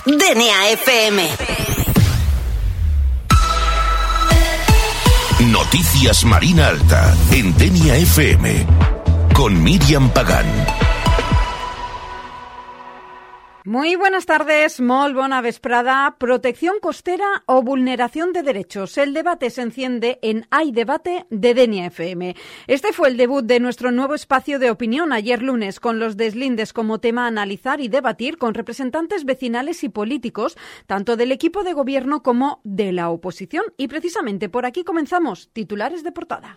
Denia FM. Noticias Marina Alta en Denia FM con Míriam Pagán. Muy buenas tardes, molt bona vesprada. Protección costera o vulneración de derechos. El debate se enciende en Hay Debate de Denia FM. Este fue el debut de nuestro nuevo espacio de opinión ayer lunes, con los deslindes como tema a analizar y debatir con representantes vecinales y políticos, tanto del equipo de gobierno como de la oposición. Y precisamente por aquí comenzamos. Titulares de portada.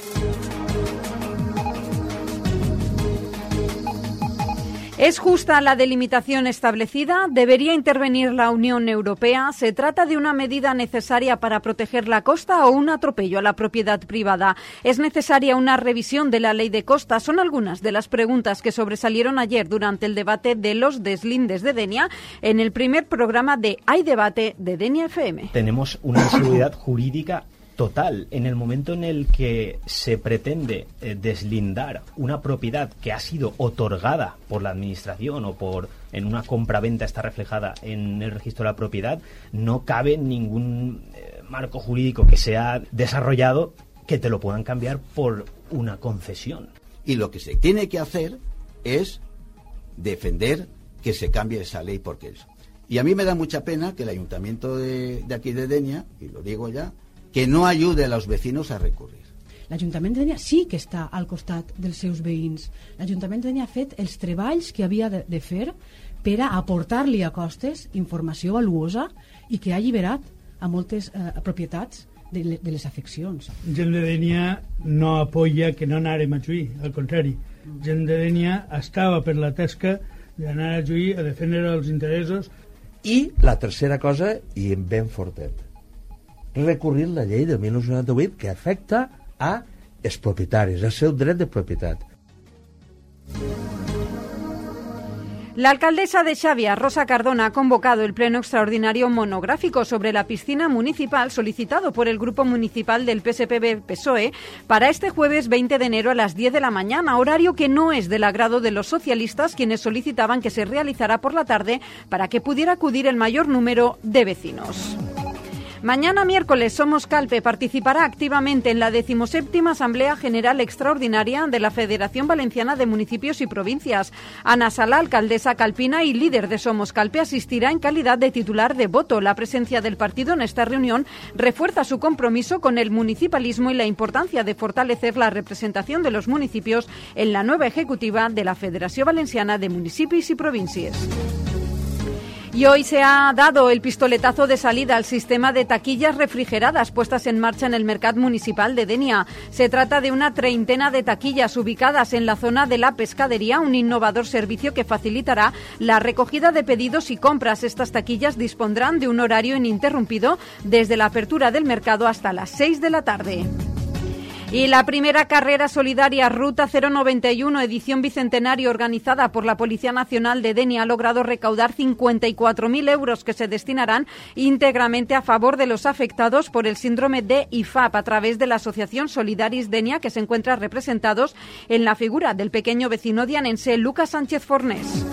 ¿Es justa la delimitación establecida? ¿Debería intervenir la Unión Europea? ¿Se trata de una medida necesaria para proteger la costa o un atropello a la propiedad privada? ¿Es necesaria una revisión de la ley de costa? Son algunas de las preguntas que sobresalieron ayer durante el debate de los deslindes de Denia en el primer programa de Hay Debate de Denia FM. Tenemos una inseguridad jurídica total. En el momento en el que se pretende deslindar una propiedad que ha sido otorgada por la administración o en una compraventa está reflejada en el registro de la propiedad, no cabe ningún marco jurídico que se ha desarrollado que te lo puedan cambiar por una concesión. Y lo que se tiene que hacer es defender que se cambie esa ley porque es. Y a mí me da mucha pena que el ayuntamiento de aquí de Denia, y lo digo ya, que no ayude a los vecinos a recurrir. L'Ajuntament de Denia sí que està al costat dels seus veïns. L'Ajuntament de Denia ha fet els treballs que havia de fer per a aportar-li a Costes informació valuosa i que ha alliberat a moltes propietats de les afeccions. Gent de Denia no apoya que no anàrem a juir, al contrari. Gent de Denia estava per la tasca d'anar a juir a defendre els interessos. I la tercera cosa, i ben fortet, recurrir la llei de 1998 que afecta a els propietaris, el seu dret de propietat. La alcaldesa de Xàbia, Rosa Cardona, ha convocado el pleno extraordinario monográfico sobre la piscina municipal solicitado por el grupo municipal del PSPB-PSOE para este jueves 20 de enero a las 10 de la mañana, horario que no es del agrado de los socialistas, quienes solicitaban que se realizara por la tarde para que pudiera acudir el mayor número de vecinos. Mañana miércoles Somoscalpe participará activamente en la 17ª Asamblea General Extraordinaria de la Federación Valenciana de Municipios y Provincias. Ana Sala, alcaldesa calpina y líder de Somoscalpe, asistirá en calidad de titular de voto. La presencia del partido en esta reunión refuerza su compromiso con el municipalismo y la importancia de fortalecer la representación de los municipios en la nueva ejecutiva de la Federación Valenciana de Municipios y Provincias. Y hoy se ha dado el pistoletazo de salida al sistema de taquillas refrigeradas puestas en marcha en el Mercat Municipal de Denia. Se trata de una treintena de taquillas ubicadas en la zona de la pescadería, un innovador servicio que facilitará la recogida de pedidos y compras. Estas taquillas dispondrán de un horario ininterrumpido desde la apertura del mercado hasta las 6 de la tarde. Y la primera carrera solidaria Ruta 091, edición bicentenario, organizada por la Policía Nacional de Denia, ha logrado recaudar 54.000 euros que se destinarán íntegramente a favor de los afectados por el síndrome de IFAP a través de la Asociación Solidaris Denia, que se encuentra representados en la figura del pequeño vecino dianense Lucas Sánchez Fornés.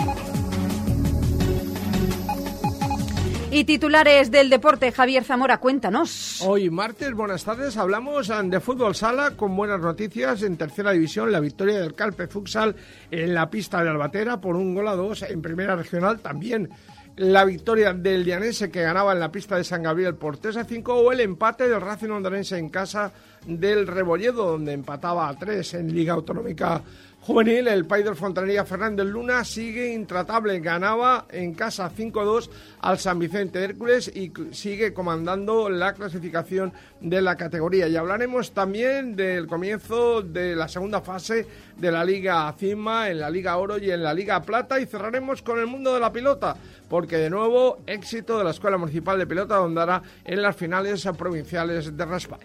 Y titulares del deporte, Javier Zamora, cuéntanos. Hoy martes, buenas tardes, hablamos de fútbol sala con buenas noticias. En tercera división, la victoria del Calpe Futsal en la pista de Albatera por 1-2. En primera regional también la victoria del Llanense, que ganaba en la pista de San Gabriel por 3-5, o el empate del Racing Hondurense en casa del Rebolledo, donde empataba a 3 en Liga Autonómica Juvenil. El país del Fontanería Fernández Luna sigue intratable, ganaba en casa 5-2 al San Vicente Hércules y sigue comandando la clasificación de la categoría. Y hablaremos también del comienzo de la segunda fase de la Liga Cima, en la Liga Oro y en la Liga Plata, y cerraremos con el mundo de la pilota, porque de nuevo éxito de la Escuela Municipal de Pilota, donde hará en las finales provinciales de Raspall.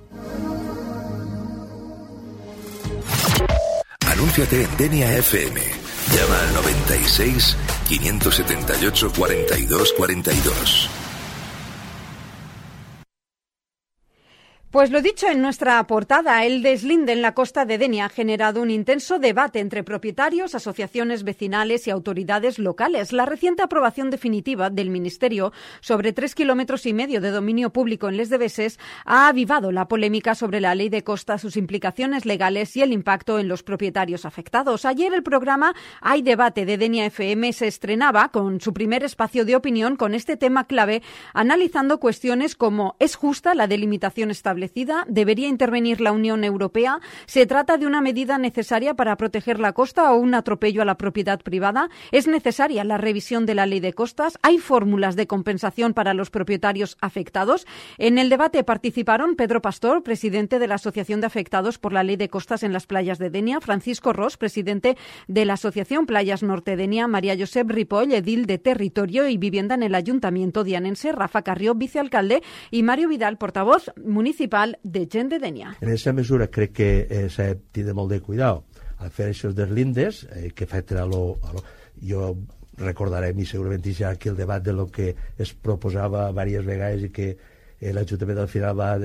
Anúnciate en Denia FM. Llama al 96 578 42 42. Pues lo dicho en nuestra portada, el deslinde en la costa de Denia ha generado un intenso debate entre propietarios, asociaciones vecinales y autoridades locales. La reciente aprobación definitiva del Ministerio sobre 3,5 kilómetros de dominio público en Les Devesses ha avivado la polémica sobre la ley de costas, sus implicaciones legales y el impacto en los propietarios afectados. Ayer el programa Hay Debate de Denia FM se estrenaba con su primer espacio de opinión con este tema clave, analizando cuestiones como ¿es justa la delimitación establecida? ¿Debería intervenir la Unión Europea? ¿Se trata de una medida necesaria para proteger la costa o un atropello a la propiedad privada? ¿Es necesaria la revisión de la ley de costas? ¿Hay fórmulas de compensación para los propietarios afectados? En el debate participaron Pedro Pastor, presidente de la Asociación de Afectados por la Ley de Costas en las Playas de Denia, Francisco Ros, presidente de la Asociación Playas Norte Denia, María Josep Ripoll, edil de Territorio y Vivienda en el Ayuntamiento dianense, Rafa Carrió, vicealcalde, y Mario Vidal, portavoz municipal de Gent de Denia. En aquesta mesura crec que s'ha de tenir molt de cuidado al fer aquests deslindes que afecten a lo... Jo recordarem i segurament hi ha aquí el debat de lo que es proposava diverses vegades i que l'Ajuntament al final va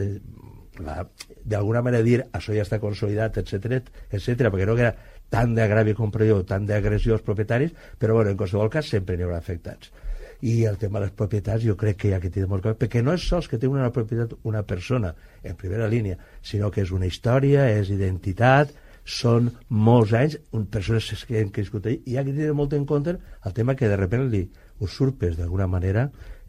d'alguna manera dir això ja està consolidat, etc, perquè no era tant d'agravi comprador, tant d'agressió als propietaris, però bueno, en qualsevol cas sempre n'hi haurà afectats. I el tema de les propietats jo crec que hi ha que tenir molt clar, perquè no és sols que té una propietat una persona en primera línia, sinó que és una història, és identitat, són molts anys, persones que han crescut allà, i hi ha que tenir molt en compte el tema que de sobte li usurpes d'alguna manera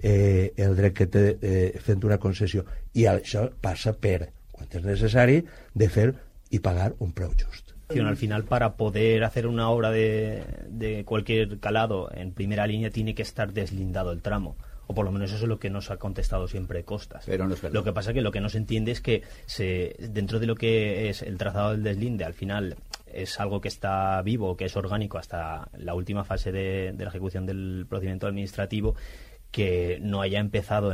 el dret que té fent una concessió, i això passa per, quan és necessari, de fer i pagar un preu just. Al final, para poder hacer una obra de cualquier calado en primera línea, tiene que estar deslindado el tramo. O por lo menos eso es lo que nos ha contestado siempre Costas. Pero no es verdad. Lo que pasa es que lo que no se entiende es que dentro de lo que es el trazado del deslinde, al final es algo que está vivo, que es orgánico hasta la última fase de la ejecución del procedimiento administrativo, que no haya empezado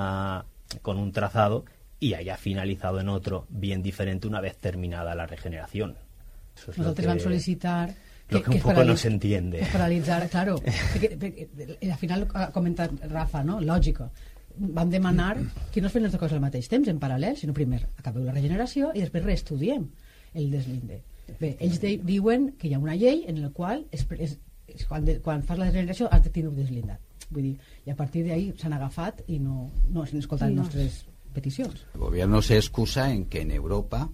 con un trazado y haya finalizado en otro bien diferente una vez terminada la regeneración. Nosaltres vam sol·licitar que un poco no se entiende. Paralitzar, claro, perquè al final ha comentat Rafa, no? Lògica. Vam demanar que no es fem les dues coses al mateix temps, en paral·lel, sinó primer acabeu la regeneració i després reestudiem el deslinde. Bé, ells diuen que hi ha una llei en la qual quan fas la regeneració has de tenir deslindat. Vull dir, i a partir d'ahí s'han agafat i no s'han escoltat les nostres peticions. El gobierno se excusa en que en Europa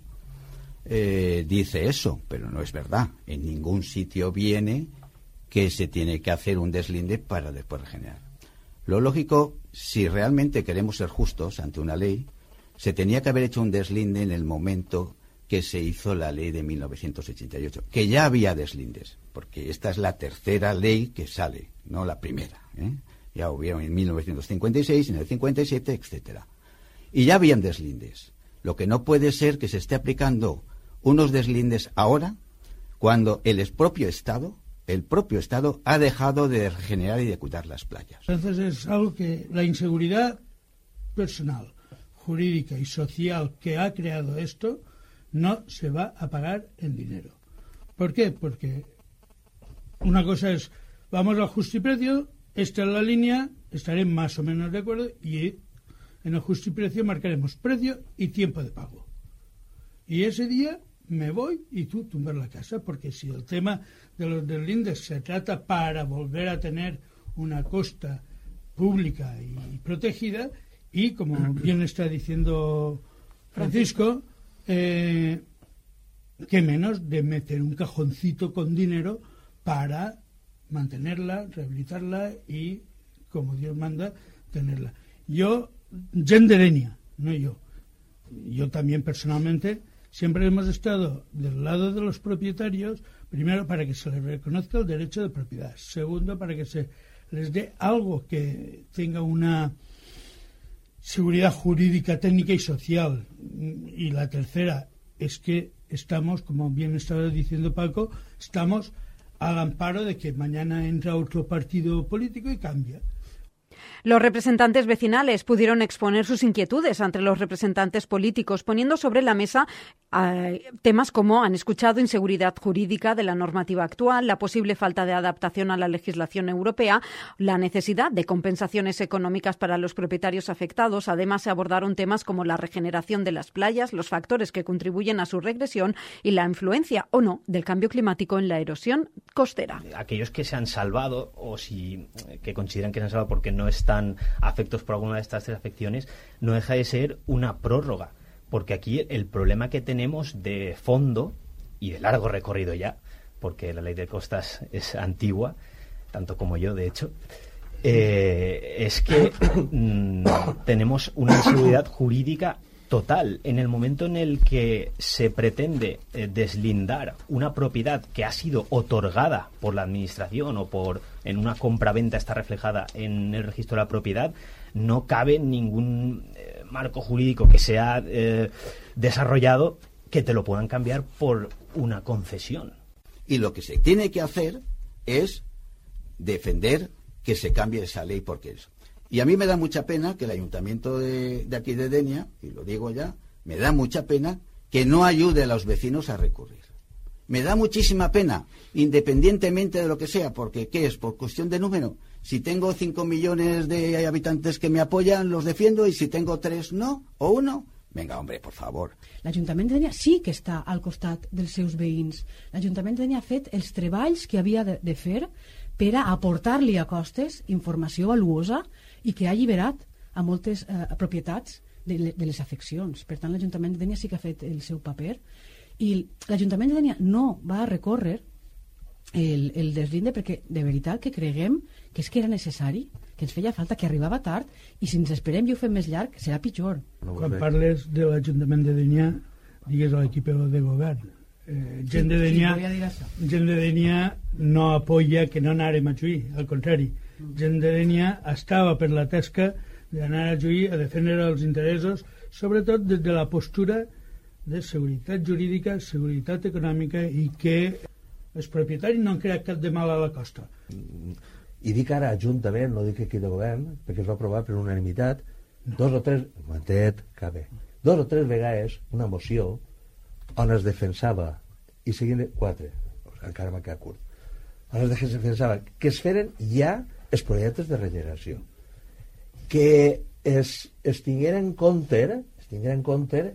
dice eso, pero no es verdad. En ningún sitio viene que se tiene que hacer un deslinde para después regenerar. Lo lógico, si realmente queremos ser justos ante una ley, se tenía que haber hecho un deslinde en el momento que se hizo la ley de 1988, que ya había deslindes, porque esta es la tercera ley que sale, no la primera, Ya hubieron en 1956, en el 57, etcétera. Y ya habían deslindes. Lo que no puede ser que se esté aplicando unos deslindes ahora, cuando el propio Estado ha dejado de regenerar y de cuidar las playas. Entonces es algo que la inseguridad personal, jurídica y social que ha creado esto no se va a pagar en dinero. ¿Por qué? Porque una cosa es, vamos al justiprecio, esta es la línea, estaré más o menos de acuerdo y en el justiprecio marcaremos precio y tiempo de pago. Y ese día me voy y tú tumbar la casa, porque si el tema de los deslindes se trata para volver a tener una costa pública y protegida, y como bien está diciendo Francisco, que menos de meter un cajoncito con dinero para mantenerla, rehabilitarla y, como Dios manda, tenerla. Gent de Denia, no yo también personalmente, siempre hemos estado del lado de los propietarios, primero para que se les reconozca el derecho de propiedad, segundo para que se les dé algo que tenga una seguridad jurídica, técnica y social, y la tercera es que estamos, como bien estaba diciendo Paco, estamos al amparo de que mañana entra otro partido político y cambia. Los representantes vecinales pudieron exponer sus inquietudes ante los representantes políticos, poniendo sobre la mesa temas como han escuchado inseguridad jurídica de la normativa actual, la posible falta de adaptación a la legislación europea, la necesidad de compensaciones económicas para los propietarios afectados. Además, se abordaron temas como la regeneración de las playas, los factores que contribuyen a su regresión y la influencia o no del cambio climático en la erosión costera. Aquellos que se han salvado o que consideran que se han salvado porque no están afectos por alguna de estas tres afecciones, no deja de ser una prórroga. Porque aquí el problema que tenemos de fondo y de largo recorrido ya, porque la ley de costas es antigua, tanto como yo, de hecho, es que tenemos una inseguridad jurídica total. En el momento en el que se pretende deslindar una propiedad que ha sido otorgada por la administración o en una compraventa está reflejada en el registro de la propiedad, no cabe ningún marco jurídico que se ha desarrollado que te lo puedan cambiar por una concesión. Y lo que se tiene que hacer es defender que se cambie esa ley porque eso. Y a mí me da mucha pena que el ayuntamiento de aquí de Denia, y lo digo ya, me da mucha pena que no ayude a los vecinos a recurrir. Me da muchísima pena, independientemente de lo que sea, porque ¿qué es? Por cuestión de número. Si tengo 5 millones de habitantes que me apoyan, los defiendo, y si tengo 3 no, o 1, venga, hombre, por favor. L'Ajuntament de Denia sí que està al costat dels seus veïns. L'Ajuntament de Denia ha fet els treballs que havia de fer per a aportar-li a Costes informació valuosa i que ha alliberat a moltes propietats de les afeccions. Per tant, l'Ajuntament de Denia sí que ha fet el seu paper i l'Ajuntament de Denia no va recórrer el deslinde perquè de veritat que creguem que és que era necessari, que ens feia falta, que arribava tard, i si ens esperem i ho fem més llarg serà pitjor. Quan parles de l'Ajuntament de Denia, digues a l'equip de govern. Gent de Denia no apoya que no anàrem a Juí, al contrari. Gent de Denia estava per la tasca d'anar a Juí a defendre els interessos, sobretot des de la postura de seguretat jurídica, seguretat econòmica, i que els propietaris no han creat cap de mal a la costa. I dic ara ajuntament, no dic aquí de govern, perquè es va aprovar per unanimitat 2 o 3, dos o tres vegades una moció on es defensava, i seguint 4, encara m'ha quedat curt, on es defensava que es feren ja els projectes de regeneració, que es tingueren en compte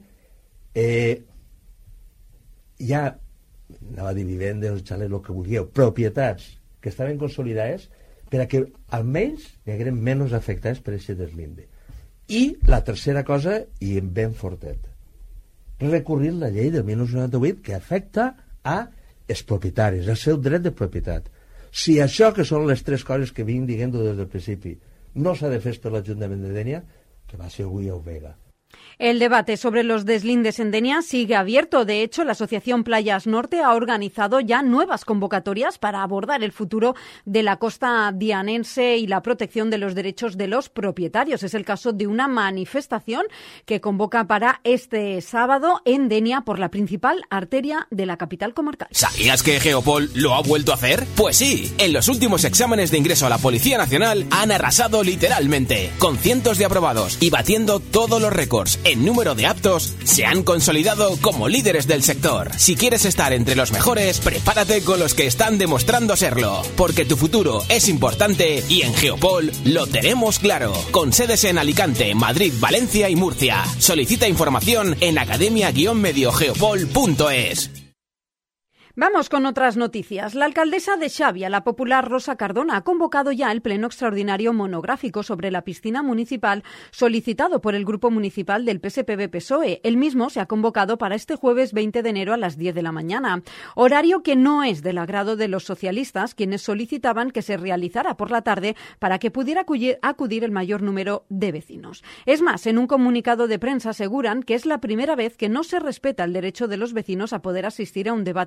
ja anava a dir vivendes, xalets, el que vulgueu, propietats que estaven consolidades per a que almenys hi hagueren menys afectats per aquest deslinde. I la tercera cosa, i ben fortet, recurrir la llei del 1998 que afecta a els propietaris, el seu dret de propietat. Si això, que són les 3 coses que vinc dient des del principi, no s'ha de fer per l'Ajuntament de Denia, que va ser avui a Ovega. El debate sobre los deslindes en Denia sigue abierto. De hecho, la Asociación Playas Norte ha organizado ya nuevas convocatorias para abordar el futuro de la costa dianense y la protección de los derechos de los propietarios. Es el caso de una manifestación que convoca para este sábado en Denia por la principal arteria de la capital comarcal. ¿Sabías que Geopol lo ha vuelto a hacer? Pues sí, en los últimos exámenes de ingreso a la Policía Nacional han arrasado literalmente, con cientos de aprobados y batiendo todos los récords en número de aptos, se han consolidado como líderes del sector. Si quieres estar entre los mejores, prepárate con los que están demostrando serlo, porque tu futuro es importante y en Geopol lo tenemos claro, con sedes en Alicante, Madrid, Valencia y Murcia. Solicita información en academia-mediogeopol.es. Vamos con otras noticias. La alcaldesa de Xàbia, la popular Rosa Cardona, ha convocado ya el pleno extraordinario monográfico sobre la piscina municipal solicitado por el grupo municipal del PSPB-PSOE. El mismo se ha convocado para este jueves 20 de enero a las 10 de la mañana, horario que no es del agrado de los socialistas, quienes solicitaban que se realizara por la tarde para que pudiera acudir el mayor número de vecinos. Es más, en un comunicado de prensa aseguran que es la primera vez que no se respeta el derecho de los vecinos a poder asistir a un debate tan importante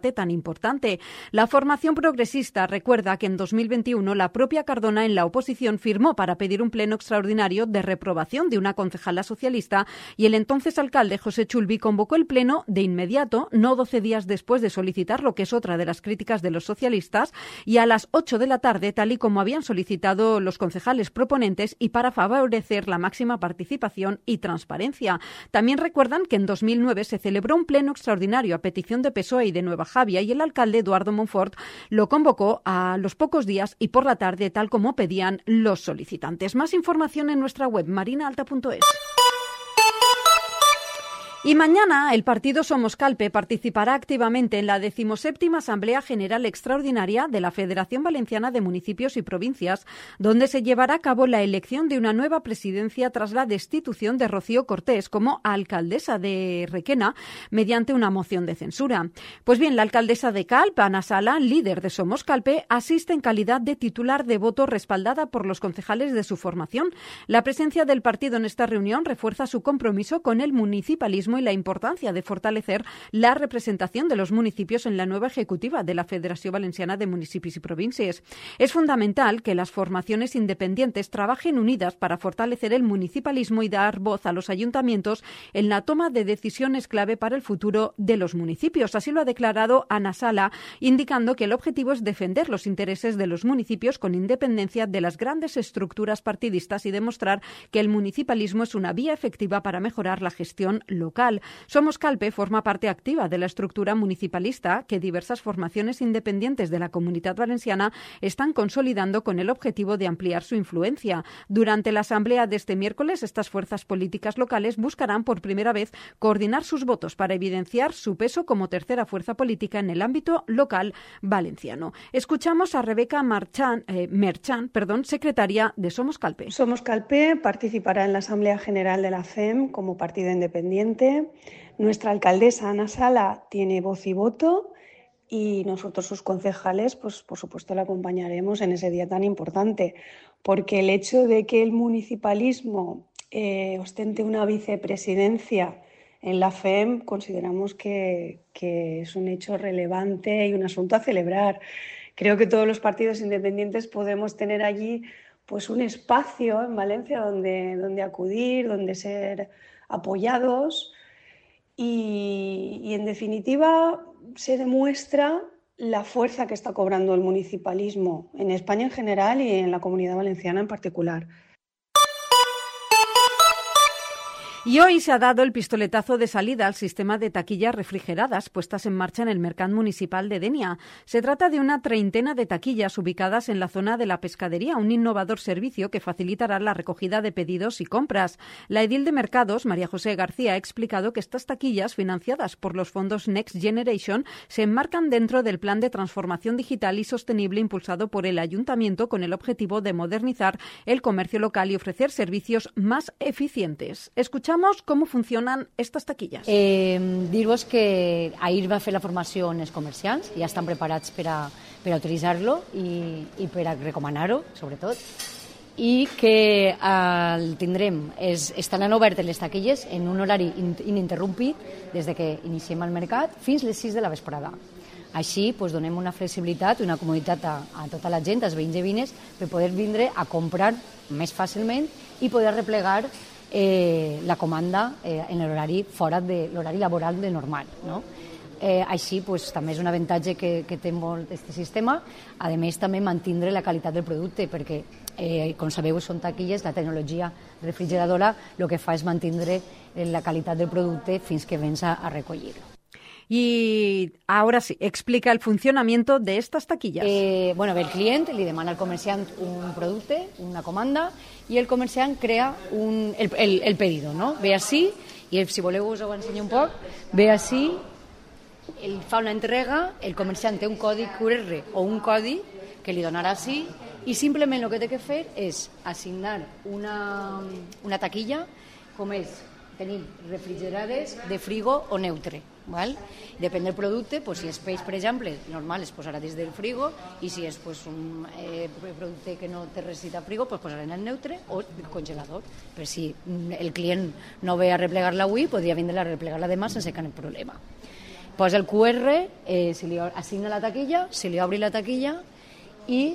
importante. La formación progresista recuerda que en 2021 la propia Cardona en la oposición firmó para pedir un pleno extraordinario de reprobación de una concejala socialista y el entonces alcalde José Chulvi convocó el pleno de inmediato, no 12 días después de solicitarlo, que es otra de las críticas de los socialistas, y a las 8 de la tarde, tal y como habían solicitado los concejales proponentes y para favorecer la máxima participación y transparencia. También recuerdan que en 2009 se celebró un pleno extraordinario a petición de PSOE y de Nueva Javia y el alcalde Eduardo Monfort lo convocó a los pocos días y por la tarde, tal como pedían los solicitantes. Más información en nuestra web marinaalta.es. Y mañana el partido Somos Calpe participará activamente en la 17ª Asamblea General Extraordinaria de la Federación Valenciana de Municipios y Provincias, donde se llevará a cabo la elección de una nueva presidencia tras la destitución de Rocío Cortés como alcaldesa de Requena mediante una moción de censura. Pues bien, la alcaldesa de Calpe, Ana Sala, líder de Somos Calpe, asiste en calidad de titular de voto respaldada por los concejales de su formación. La presencia del partido en esta reunión refuerza su compromiso con el municipalismo y la importancia de fortalecer la representación de los municipios en la nueva ejecutiva de la Federación Valenciana de Municipios y Provincias. Es fundamental que las formaciones independientes trabajen unidas para fortalecer el municipalismo y dar voz a los ayuntamientos en la toma de decisiones clave para el futuro de los municipios. Así lo ha declarado Ana Sala, indicando que el objetivo es defender los intereses de los municipios con independencia de las grandes estructuras partidistas y demostrar que el municipalismo es una vía efectiva para mejorar la gestión local. Somos Calpe forma parte activa de la estructura municipalista que diversas formaciones independientes de la Comunidad Valenciana están consolidando con el objetivo de ampliar su influencia. Durante la asamblea de este miércoles, estas fuerzas políticas locales buscarán por primera vez coordinar sus votos para evidenciar su peso como tercera fuerza política en el ámbito local valenciano. Escuchamos a Rebeca Merchan, secretaria de Somos Calpe. Somos Calpe participará en la Asamblea General de la FEM como partido independiente. Nuestra alcaldesa Ana Sala tiene voz y voto y nosotros, sus concejales, pues por supuesto la acompañaremos en ese día tan importante, porque el hecho de que el municipalismo ostente una vicepresidencia en la FEM consideramos que es un hecho relevante y un asunto a celebrar. Creo que todos los partidos independientes podemos tener allí pues un espacio en Valencia donde acudir, donde ser apoyados y en definitiva se demuestra la fuerza que está cobrando el municipalismo en España en general y en la Comunidad Valenciana en particular. Y hoy se ha dado el pistoletazo de salida al sistema de taquillas refrigeradas puestas en marcha en el Mercat Municipal de Denia. Se trata de una treintena de taquillas ubicadas en la zona de la pescadería, un innovador servicio que facilitará la recogida de pedidos y compras. La edil de Mercados, María José García, ha explicado que estas taquillas, financiadas por los fondos Next Generation, se enmarcan dentro del plan de transformación digital y sostenible impulsado por el Ayuntamiento con el objetivo de modernizar el comercio local y ofrecer servicios más eficientes. Escuchamos cómo funcionan estas taquilles. Dir-vos que ahir va fer la formació en els comerciants, ja estan preparats per a utilitzar-lo i per a recomanar-ho, sobretot, i que el tindrem. Estaran obertes les taquilles en un horari ininterrompit des de que iniciem el mercat fins les 6 de la vesprada. Així doncs, donem una flexibilitat i una comoditat a tota la gent, als veïns i veïnes, per poder vindre a comprar més fàcilment i poder replegar la comanda en l'horari fora de l'horari laboral de normal, no? Així doncs, també és un avantatge que té molt aquest sistema. A més, també mantindre la qualitat del producte, perquè, com sabeu, són taquilles, la tecnologia refrigeradora el que fa és mantindre la qualitat del producte fins que vens a recollir. Y ahora sí, explica el funcionamiento de estas taquillas. Bueno, el client li demana al comerciant un producte, una comanda, i el comerciant crea el pedido, no? Ve així, i si voleu us ho ensenyo un poc, ve així, ell fa una entrega, el comerciant té un codi QR o un codi que li donarà així, i simplement el que té que fer és assignar una taquilla, com és tenir refrigerades de frigo o neutre. Val? Depèn del producte, pues, si és peix, per exemple, normal es posarà des del frigo, i si és pues, un producte que no té necessita frigo, pues, posarà en el neutre o el congelador. Però si el client no ve a replegar-la avui, podria vindre a replegar-la demà sense cap problema. Posa el QR, se li assigna la taquilla, se li obri la taquilla i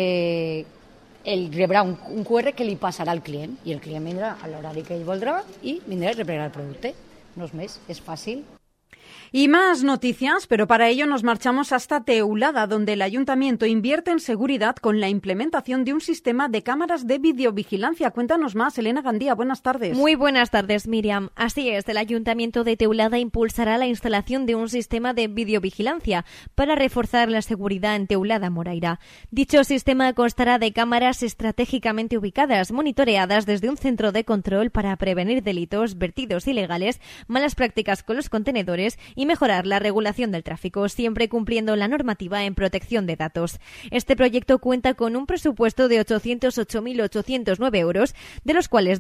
ell rebrà un QR que li passarà al client i el client vindrà a l'horari que ell voldrà i vindrà i reprendrà el producte. No és més, és fàcil. Y más noticias, pero para ello nos marchamos hasta Teulada, donde el Ayuntamiento invierte en seguridad con la implementación de un sistema de cámaras de videovigilancia. Cuéntanos más, Elena Gandía, buenas tardes. Muy buenas tardes, Miriam. Así es, el Ayuntamiento de Teulada impulsará la instalación de un sistema de videovigilancia para reforzar la seguridad en Teulada, Moraira. Dicho sistema constará de cámaras estratégicamente ubicadas, monitoreadas desde un centro de control para prevenir delitos, vertidos ilegales, malas prácticas con los contenedores y mejorar la regulación del tráfico, siempre cumpliendo la normativa en protección de datos. Este proyecto cuenta con un presupuesto de 808.809 euros, de los cuales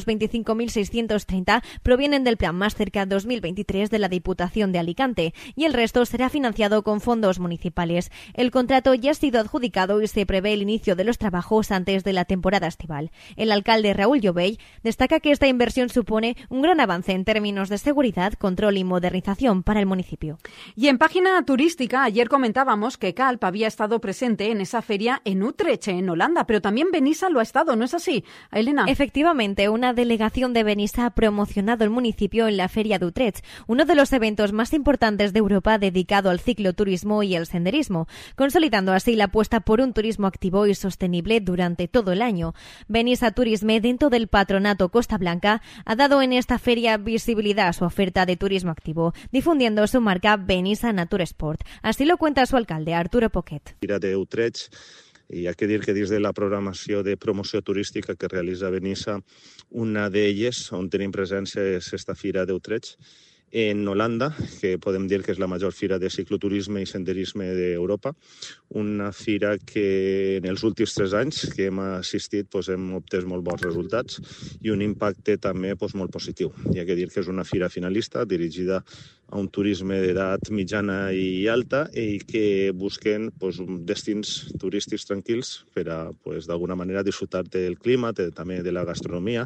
225.630 provienen del Plan Más Cerca 2023 de la Diputación de Alicante y el resto será financiado con fondos municipales. El contrato ya ha sido adjudicado y se prevé el inicio de los trabajos antes de la temporada estival. El alcalde Raúl Llovell destaca que esta inversión supone un gran avance en términos de seguridad, control y modernización para el municipio. Y en página turística, ayer comentábamos que Calp había estado presente en esa feria en Utrecht, en Holanda, pero también Benissa lo ha estado, ¿no es así, Elena? Efectivamente, una delegación de Benissa ha promocionado el municipio en la Feria de Utrecht, uno de los eventos más importantes de Europa dedicado al cicloturismo y el senderismo, consolidando así la apuesta por un turismo activo y sostenible durante todo el año. Benissa Turisme, dentro del patronato Costa Blanca, ha dado en esta feria visibilidad a su oferta de turismo activo, difundiendo su marca Benissa Nature Sport. Así lo cuenta su alcalde, Arturo Poquet. Fira de Utrecht, i hi ha que dir que dins de la programació de promoció turística que realitza Benissa, una d'elles on tenim presència és esta Fira d'Utrecht en Holanda, que podem dir que és la major fira de cicloturisme i senderisme d'Europa, una fira que en els últims 3 anys que hem assistit hem obtès molt bons resultats i un impacte també molt positiu. Hi ha que dir que és una fira finalista dirigida a un turisme d'edat mitjana i alta i que busquen destins turístics tranquils per a, d'alguna manera, disfrutar del clima, també de la gastronomia,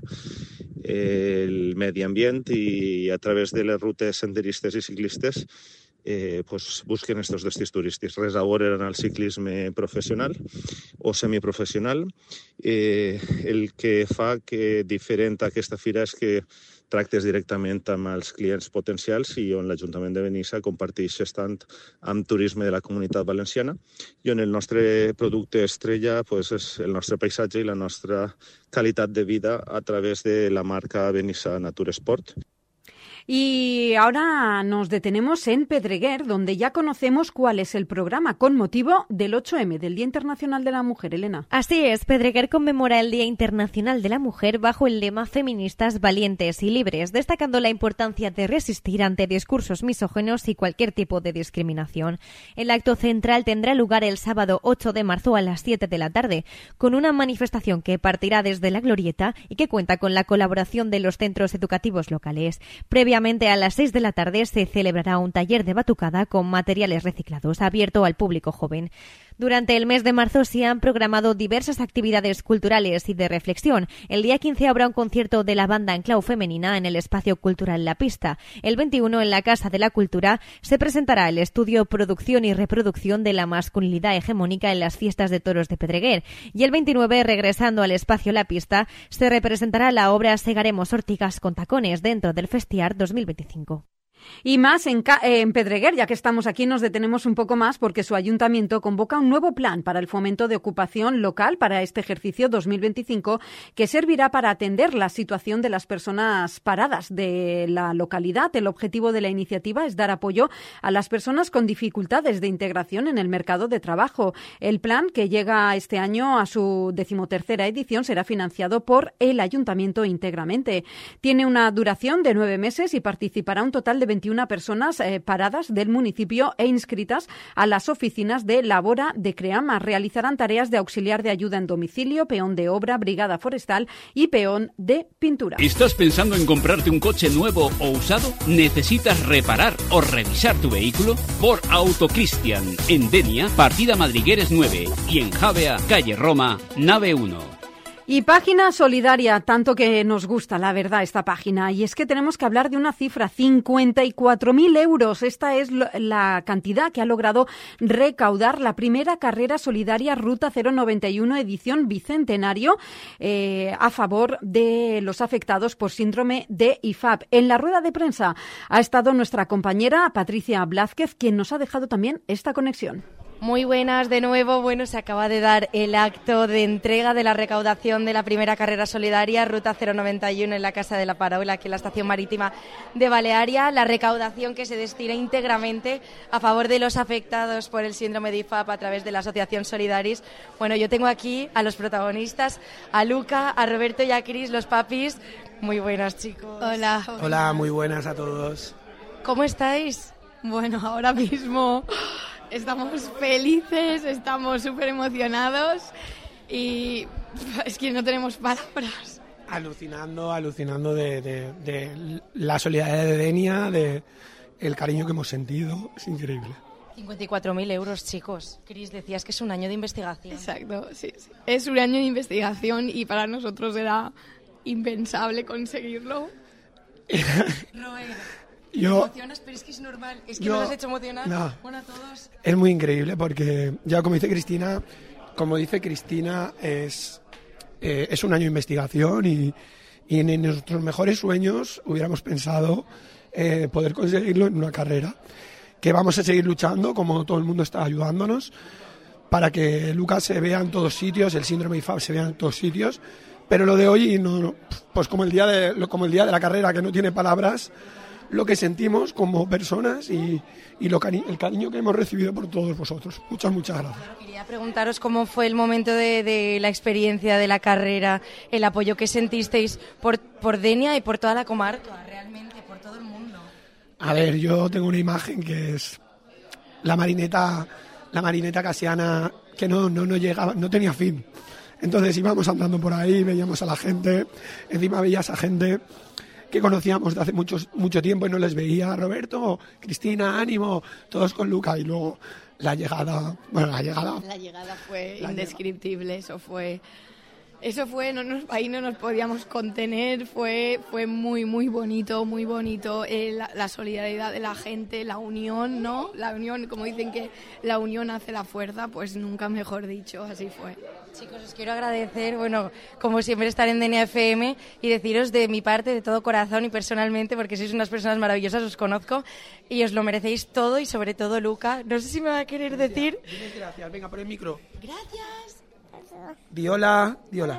el medi ambient i a través de les rutes senderistes i ciclistes busquen aquests destins turístics. Res a veure en el ciclisme professional o semiprofessional. El que fa que diferent aquesta fira és que tractes directament amb els clients potencials i on l'Ajuntament de Benissa comparteix estant amb turisme de la Comunitat Valenciana i on el nostre producte estrella és el nostre paisatge i la nostra qualitat de vida a través de la marca Benissa Nature Sport. Y ahora nos detenemos en Pedreguer, donde ya conocemos cuál es el programa con motivo del 8M, del Día Internacional de la Mujer, Elena. Así es, Pedreguer conmemora el Día Internacional de la Mujer bajo el lema Feministas valientes y libres, destacando la importancia de resistir ante discursos misóginos y cualquier tipo de discriminación. El acto central tendrá lugar el sábado 8 de marzo a las 7 de la tarde, con una manifestación que partirá desde la Glorieta y que cuenta con la colaboración de los centros educativos locales. Previamente a las 6 de la tarde se celebrará un taller de batucada con materiales reciclados abierto al público joven. Durante el mes de marzo se han programado diversas actividades culturales y de reflexión. El día 15 habrá un concierto de la banda en clau femenina en el espacio cultural La Pista. El 21 en la Casa de la Cultura se presentará el estudio Producción y Reproducción de la Masculinidad Hegemónica en las Fiestas de Toros de Pedreguer. Y el 29, regresando al espacio La Pista, se representará la obra Segaremos Ortigas con tacones dentro del Festiar 2025. Y más en Pedreguer, ya que estamos aquí, nos detenemos un poco más porque su ayuntamiento convoca un nuevo plan para el fomento de ocupación local para este ejercicio 2025 que servirá para atender la situación de las personas paradas de la localidad. El objetivo de la iniciativa es dar apoyo a las personas con dificultades de integración en el mercado de trabajo. El plan, que llega este año a su 13ª edición, será financiado por el ayuntamiento íntegramente. Tiene una duración de 9 meses y participará un total de 21 personas paradas del municipio e inscritas a las oficinas de Labora de Creama. Realizarán tareas de auxiliar de ayuda en domicilio, peón de obra, brigada forestal y peón de pintura. ¿Estás pensando en comprarte un coche nuevo o usado? ¿Necesitas reparar o revisar tu vehículo? Por Autocristian, en Denia, partida Madrigueres 9 y en Javea, calle Roma, nave 1. Y página solidaria, tanto que nos gusta, la verdad, esta página. Y es que tenemos que hablar de una cifra, 54.000 euros. Esta es la cantidad que ha logrado recaudar la primera carrera solidaria Ruta 091 edición Bicentenario a favor de los afectados por síndrome de IFAP. En la rueda de prensa ha estado nuestra compañera Patricia Blázquez, quien nos ha dejado también esta conexión. Muy buenas de nuevo. Bueno, se acaba de dar el acto de entrega de la recaudación de la primera carrera solidaria Ruta 091 en la Casa de la Paraula, aquí en la estación marítima de Balearia. La recaudación que se destina íntegramente a favor de los afectados por el síndrome de IFAP a través de la asociación Solidaris. Bueno, yo tengo aquí a los protagonistas, a Luca, a Roberto y a Cris, los papis. Muy buenas, chicos. Hola. Hola, muy buenas a todos. ¿Cómo estáis? Bueno, ahora mismo estamos felices, estamos súper emocionados y es que no tenemos palabras. Alucinando de la solidaridad de Denia, de el cariño que hemos sentido, es increíble. 54.000 euros, chicos. Cris, decías que es un año de investigación. Exacto, sí. Es un año de investigación y para nosotros era impensable conseguirlo. ¿Te emocionas? Pero es que es normal. Es que nos has hecho emocionar. No, bueno, a todos. Es muy increíble porque, ya como dice Cristina, es un año de investigación y en nuestros mejores sueños hubiéramos pensado poder conseguirlo en una carrera. Que vamos a seguir luchando, como todo el mundo está ayudándonos, para que Lucas se vea en todos sitios, el síndrome IFAP se vea en todos sitios. Pero lo de hoy, pues como el día de la carrera, que no tiene palabras, lo que sentimos como personas y el cariño que hemos recibido por todos vosotros. Muchas gracias. Quería preguntaros cómo fue el momento de la experiencia de la carrera, el apoyo que sentisteis por Denia y por toda la comarca, realmente, por todo el mundo. A ver, yo tengo una imagen que es la marineta casiana que no llegaba, no tenía fin. Entonces íbamos andando por ahí, veíamos a la gente, encima veías a gente que conocíamos de hace mucho tiempo y no les veía. Roberto, Cristina, ánimo, todos con Luca. Y luego la llegada fue indescriptible. Eso fue ahí no nos podíamos contener. Fue muy bonito, muy bonito. La solidaridad de la gente, la unión, ¿no? La unión, como dicen que la unión hace la fuerza, pues nunca mejor dicho, así fue. Chicos, os quiero agradecer, bueno, como siempre, estar en Denia FM y deciros de mi parte, de todo corazón y personalmente, porque sois unas personas maravillosas, os conozco y os lo merecéis todo y sobre todo Luca. No sé si me va a querer decir. Gracias, venga, por el micro. Gracias. Di hola.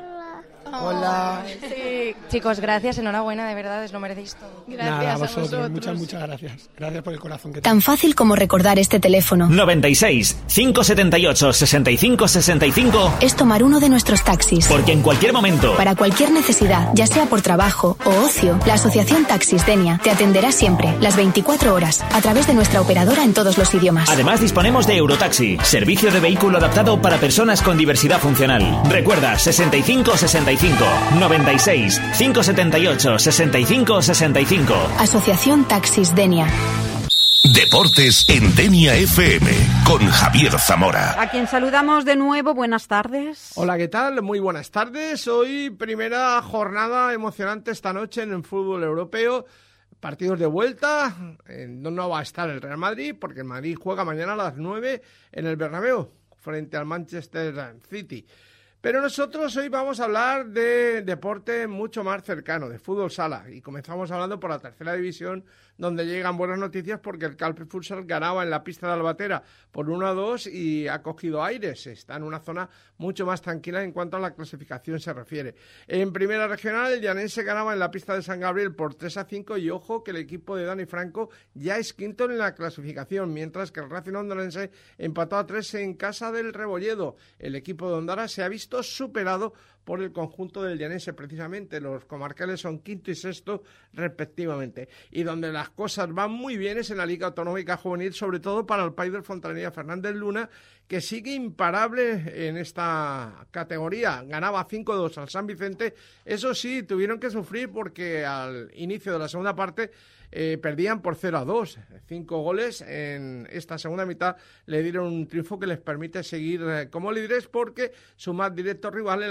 Hola. Sí. Chicos, gracias, enhorabuena, de verdad, os lo merecéis todo. Gracias. Nada, a vosotros. Muchas gracias. Gracias por el corazón que Tan fácil como recordar este teléfono. 96 578 65 65 es tomar uno de nuestros taxis. Porque en cualquier momento, para cualquier necesidad, ya sea por trabajo o ocio, la Asociación Taxis Denia te atenderá siempre, las 24 horas, a través de nuestra operadora en todos los idiomas. Además disponemos de Eurotaxi, servicio de vehículo adaptado para personas con diversidad funcional. Recuerda, 65 65 96 578 65 65. Asociación Taxis Denia. Deportes en Denia FM con Javier Zamora. A quien saludamos de nuevo, buenas tardes. Hola, ¿qué tal? Muy buenas tardes. Hoy primera jornada emocionante esta noche en el fútbol europeo. Partidos de vuelta. No va a estar el Real Madrid porque el Madrid juega mañana a las 9 en el Bernabéu frente al Manchester City. Pero nosotros hoy vamos a hablar de deporte mucho más cercano, de fútbol sala. Y comenzamos hablando por la tercera división, donde llegan buenas noticias porque el Calpe Futsal ganaba en la pista de Albatera por 1-2 y ha cogido aires. Está en una zona mucho más tranquila en cuanto a la clasificación se refiere. En primera regional, el Llanense ganaba en la pista de San Gabriel por 3-5 y ojo que el equipo de Dani Franco ya es quinto en la clasificación, mientras que el Racing Hondurense empató a 3 en casa del Rebolledo. El equipo de Ondara se ha visto superado por el conjunto del Llanense, precisamente. Los comarcales son quinto y sexto respectivamente. Y donde las cosas van muy bien es en la Liga Autonómica Juvenil, sobre todo para el país del Fontanilla Fernández Luna, que sigue imparable en esta categoría. Ganaba 5-2 al San Vicente. Eso sí, tuvieron que sufrir porque al inicio de la segunda parte perdían por 0-2. 5 goles en esta segunda mitad le dieron un triunfo que les permite seguir como líderes, porque su más directo rival, el Alcira,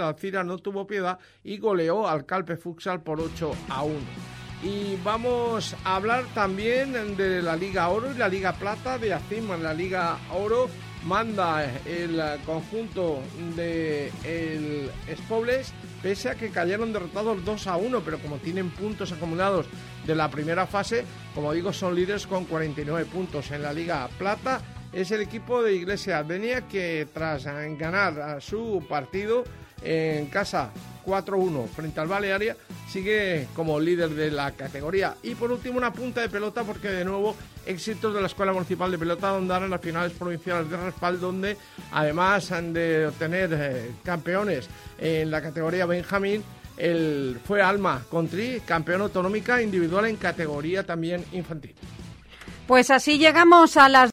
Valera no tuvo piedad y goleó al Calpe Futsal por 8-1. Y vamos a hablar también de la Liga Oro y la Liga Plata de ACIM. En la Liga Oro manda el conjunto de el Espobles, pese a que cayeron derrotados 2-1, pero como tienen puntos acumulados de la primera fase, como digo, son líderes con 49 puntos. En la Liga Plata es el equipo de Iglesia Denia, que tras ganar su partido en casa 4-1 frente al Balearia, sigue como líder de la categoría. Y por último, una punta de pelota, porque de nuevo éxitos de la Escuela Municipal de Pelota de Ondara en las finales provinciales de Raspal, donde además han de obtener campeones en la categoría Benjamín, fue Alma Contri, campeona autonómica individual en categoría también infantil. Pues así llegamos a las